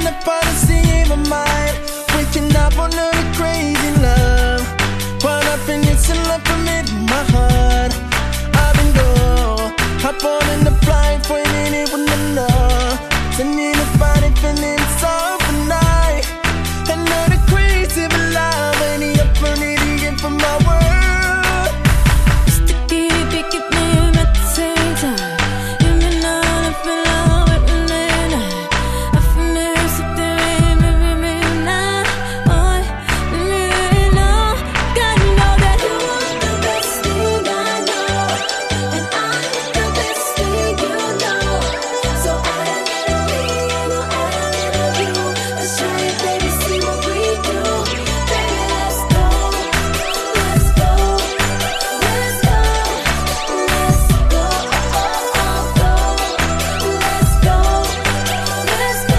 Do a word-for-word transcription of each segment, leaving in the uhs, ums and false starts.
a fantasy in my mind, waking up on the crazy love. Caught up in this and love from it in my heart. I've been gone, hop on in the flight, waiting it with no love. Sending a body feeling soft for night. Another crazy love, and he up on it again from my world. Sticky, pick it, name at the same time. You may not have been love with me tonight. I feel there's something in me, me, me, now. Oh, me, me, now. Gotta know that you want the best thing I know, and I'm the best thing you know. So I don't need me, you know I don't need you. Let's try it, baby, see what we do. Baby, let's go, let's go, let's go, let's go, oh, oh, oh, go. Let's go, let's go,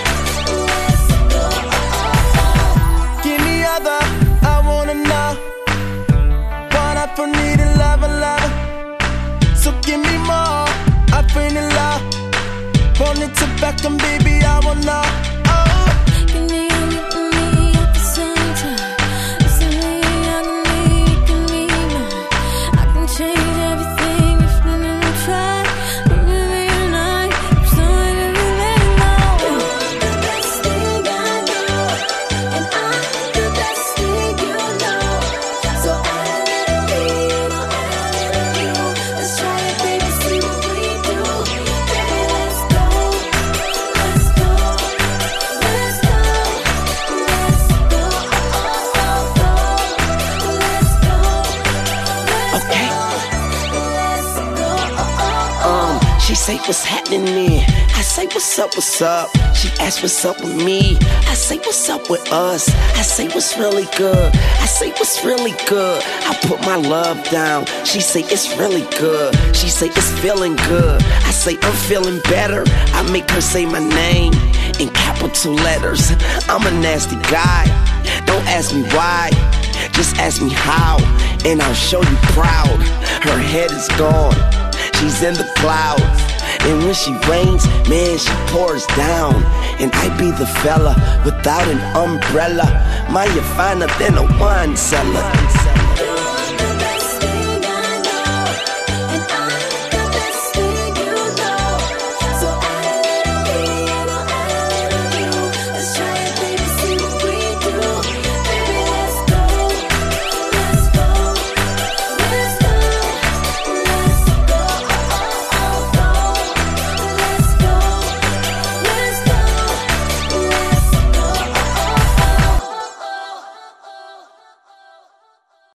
let's go, oh, oh. Give me other, I wanna know what I for need a lover, lover. So give me more, I feel in love. Want it to back and baby, I wanna. Oh, Can you get me at the same time? Listen me, I can need, can be mine. I can change everything if you never try. I'm really tonight, so I really let it know. You want the best thing I know, and I'm the best thing you know. So I don't let it be, you know I don't let it you. Let's try it, baby, see what we do. Baby, let's go, let's go, let's go, let's go, oh, oh, oh, go. Let's go, let's Okay. go, let's go, oh, oh, oh. Um, she say what's happening then. I say what's up, what's up. She ask what's up with me. I say what's up with us. I say what's really good. I say what's really good. I put my love down. She say it's really good. She say it's feeling good. I say I'm feeling better. I make her say my name in capital letters. I'm a nasty guy. Don't ask me why. Just ask me how, and I'll show you proud. Her head is gone. She's in the clouds. And when she rains, man, she pours down. And I be the fella without an umbrella. Mine, you finer than a wine cellar.